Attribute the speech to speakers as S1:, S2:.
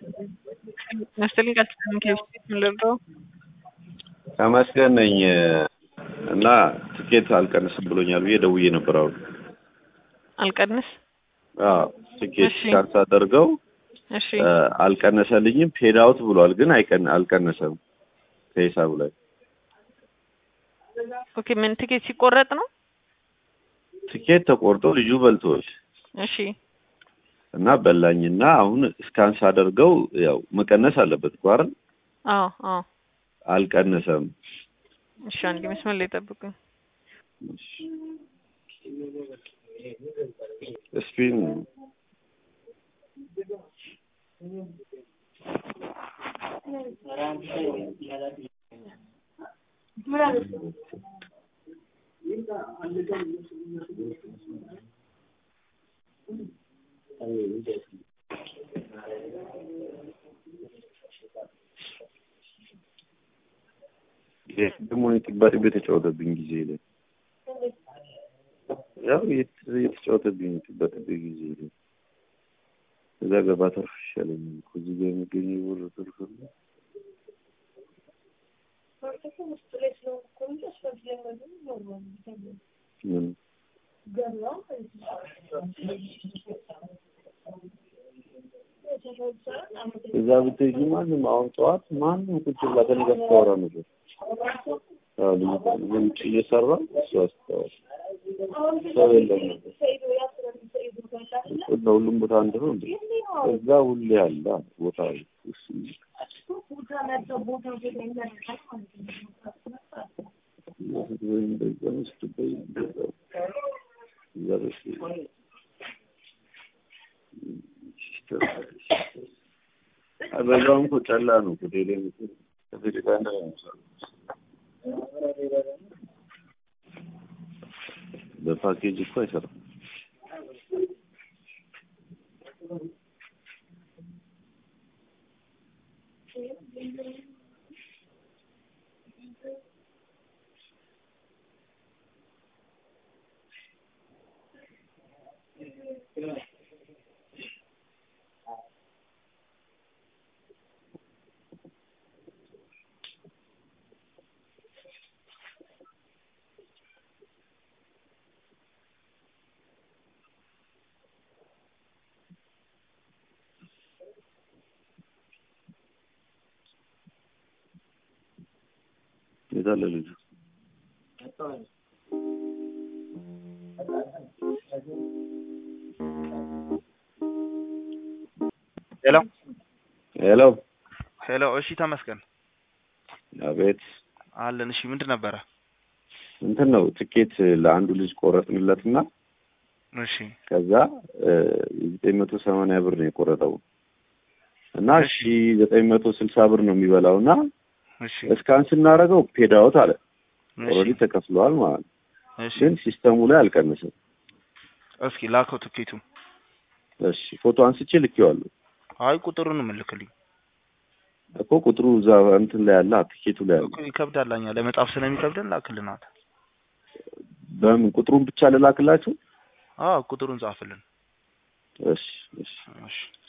S1: መሰለኝ ቀጥታም ከፊት ምንለው
S2: ተመስገን ነኝ እና ትኬት አልቀንስም ብሎኛል ብዬ ደውዬ ነበር። አሁን
S1: አልቀንስ
S2: ትኬት ካንሳ አደርገው አልቀነሰልኝም። ፔድ አውት ብሏል ግን አልቀነሰም ከሂሳቡ ላይ።
S1: ኦኬ ምን ትኬት ሲቆረጥ ነው?
S2: ትኬት ተቆርጦ ልጁ በልቶል።
S1: እሺ
S2: እና በላኝና አሁን ስካንስ አደርገው ያው መቀነስ አለበት እኮ አይደል?
S1: አዎ
S2: አልቀነሰም።
S1: እሺ አንዴ መስመር ላይ ጠብቁኝ።
S2: ስፒን ደግሞ ጥባጥ የተጫወተብኝ ጊዜ ላይ ያው የተጫወተብኝ ጥባጥ ጊዜ ላይ እዛ ገባ ተርፍ ይሻለኛል እኮ እዚህ ጋር የሚገኘው ብር ተርፍ ነው። እዛ ብትሄጂ ማንም አሁን ጠዋት ማንም ቁጭ ብላ ከእኔ ጋር ታወራ ነበር። ልጅ እየሰራ እሱ አስተዋል ሰው የለም ነበር። ሁሉም ቦታ አንድ ነው እንዴ? እዛ ሁሌ አለ ቦታ እሱ አበዛውን ቁጨላ ነው ከቴሌ ምትል ከቴሌ ጋር ነው በፓኬጅ እኮ አይሰራም። የታለ ልጁ?
S3: ሄሎ እሺ ተመስገን።
S2: አቤት
S3: አለን። እሺ ምንድን ነበረ?
S2: እንትን ነው ትኬት ለአንዱ ልጅ ቆረጥንለትና
S3: እሺ
S2: ከዛ 980 ብር ነው የቆረጠው እና 960 ብር ነው የሚበላውና
S3: እሺ
S2: እስካን ስናደርገው ፔድ አውት አለ። ኦልሬዲ ተከፍሏል ማለት ነው።
S3: እሺ
S2: ግን ሲስተሙ ላይ አልቀነሰም።
S3: እስኪ ላከው ትኬቱ።
S2: እሺ ፎቶ አንስቼ ልኬዋለሁ።
S3: አይ ቁጥሩን መልክልኝ
S2: እኮ ቁጥሩ እዛ እንትን ላይ አለ ትኬቱ ላይ አለ።
S3: ይከብዳልኛ ለመጻፍ ስለሚከብደን ላክልናት።
S2: በምን ቁጥሩን ብቻ ልላክላችሁ?
S3: ቁጥሩን ጻፍልን።
S2: እሺ